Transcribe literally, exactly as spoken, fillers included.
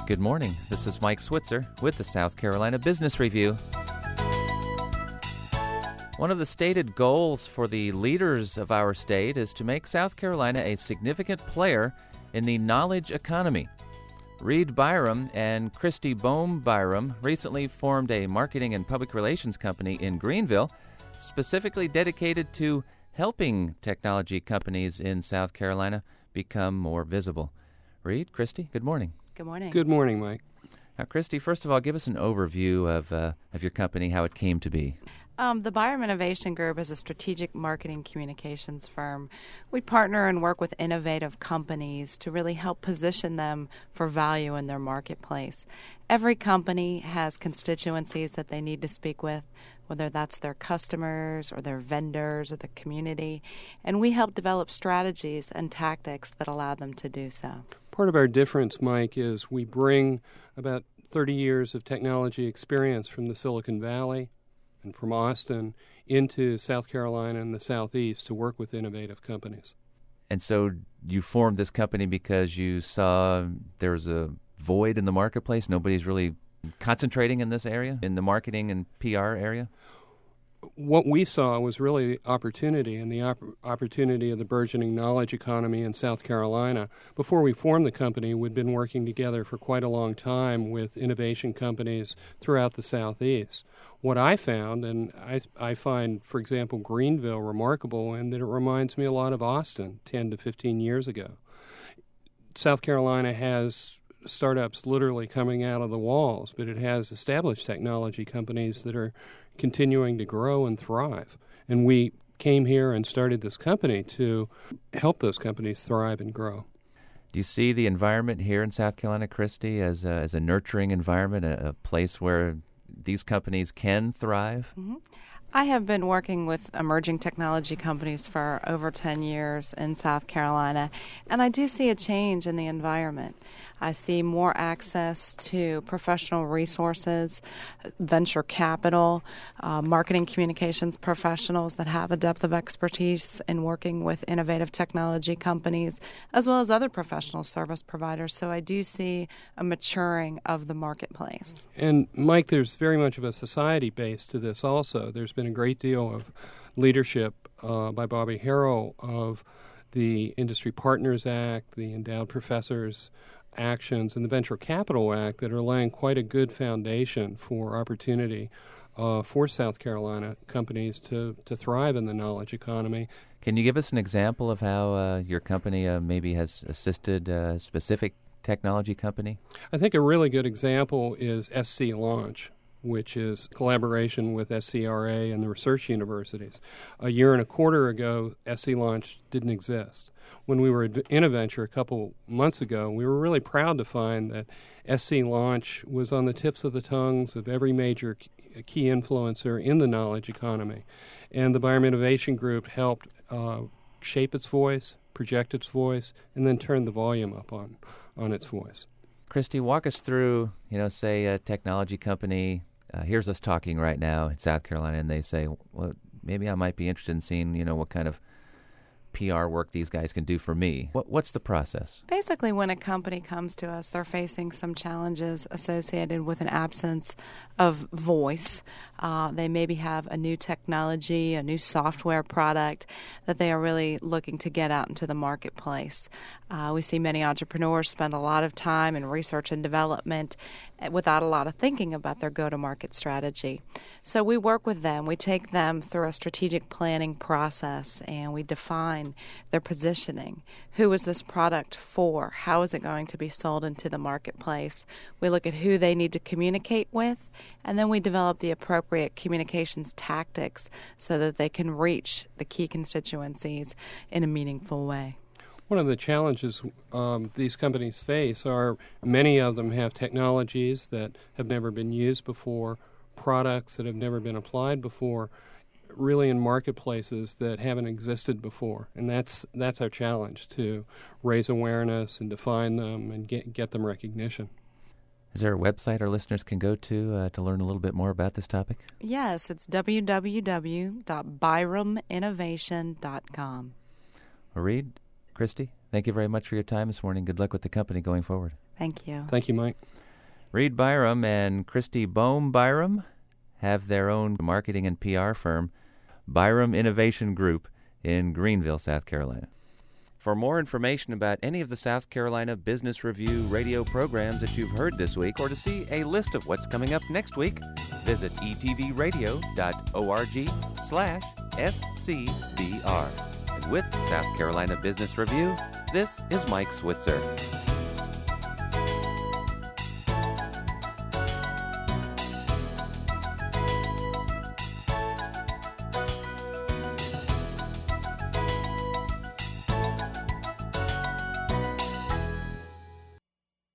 Good morning. This is Mike Switzer with the South Carolina Business Review. One of the stated goals for the leaders of our state is to make South Carolina a significant player in the knowledge economy. Reed Byram and Christy Bohm Byram recently formed a marketing and public relations company in Greenville, specifically dedicated to helping technology companies in South Carolina become more visible. Reed, Christy, good morning. Good morning. Good morning, Mike. Now, Christy, first of all, give us an overview of uh, of your company, how it came to be. Um, the Byram Innovation Group is a strategic marketing communications firm. We partner and work with innovative companies to really help position them for value in their marketplace. Every company has constituencies that they need to speak with, whether that's their customers or their vendors or the community, and we help develop strategies and tactics that allow them to do so. Part of our difference, Mike, is we bring about thirty years of technology experience from the Silicon Valley and from Austin into South Carolina and the Southeast to work with innovative companies. And so you formed this company because you saw there was a void in the marketplace? Nobody's really concentrating in this area, in the marketing and P R area? What we saw was really opportunity, and the op- opportunity of the burgeoning knowledge economy in South Carolina. Before we formed the company, we'd been working together for quite a long time with innovation companies throughout the Southeast. What I found, and I, I find, for example, Greenville remarkable in that it reminds me a lot of Austin ten to fifteen years ago. South Carolina has startups literally coming out of the walls, but it has established technology companies that are continuing to grow and thrive. And we came here and started this company to help those companies thrive and grow. Do you see the environment here in South Carolina, Christy, as a, as a nurturing environment, a, a place where these companies can thrive? Mm-hmm. I have been working with emerging technology companies for over ten years in South Carolina, and I do see a change in the environment. I see more access to professional resources, venture capital, uh, marketing communications professionals that have a depth of expertise in working with innovative technology companies, as well as other professional service providers. So I do see a maturing of the marketplace. And, Mike, there's very much of a society base to this also. There's been a great deal of leadership uh, by Bobby Harrell of the Industry Partners Act, the Endowed Professors actions, and the Venture Capital Act that are laying quite a good foundation for opportunity uh, for South Carolina companies to, to thrive in the knowledge economy. Can you give us an example of how uh, your company uh, maybe has assisted a specific technology company? I think a really good example is S C Launch, which is collaboration with S C R A and the research universities. A year and a quarter ago, S C Launch didn't exist. When we were at Innoventure a couple months ago, we were really proud to find that S C Launch was on the tips of the tongues of every major key influencer in the knowledge economy. And the Byram Innovation Group helped uh, shape its voice, project its voice, and then turn the volume up on, on its voice. Christy, walk us through, you know, say a technology company uh, hears us talking right now in South Carolina, and they say, well, maybe I might be interested in seeing, you know, what kind of P R work these guys can do for me. What, what's the process? Basically, when a company comes to us, they're facing some challenges associated with an absence of voice. Uh, they maybe have a new technology, a new software product that they are really looking to get out into the marketplace. Uh, we see many entrepreneurs spend a lot of time in research and development without a lot of thinking about their go-to-market strategy. So we work with them. We take them through a strategic planning process, and we define their positioning. Who is this product for? How is it going to be sold into the marketplace? We look at who they need to communicate with, and then we develop the appropriate communications tactics so that they can reach the key constituencies in a meaningful way. One of the challenges um, these companies face are many of them have technologies that have never been used before, products that have never been applied before, really in marketplaces that haven't existed before. And that's that's our challenge, to raise awareness and define them and get, get them recognition. Is there a website our listeners can go to uh, to learn a little bit more about this topic? Yes, it's w w w dot byram innovation dot com. Well, Reed, Christy, thank you very much for your time this morning. Good luck with the company going forward. Thank you. Thank you, Mike. Reed Byram and Christy Bohm Byram have their own marketing and P R firm, Byram Innovation Group, in Greenville, South Carolina. For more information about any of the South Carolina Business Review radio programs that you've heard this week, or to see a list of what's coming up next week, visit e t v radio dot org slash S C B R. And with South Carolina Business Review, this is Mike Switzer.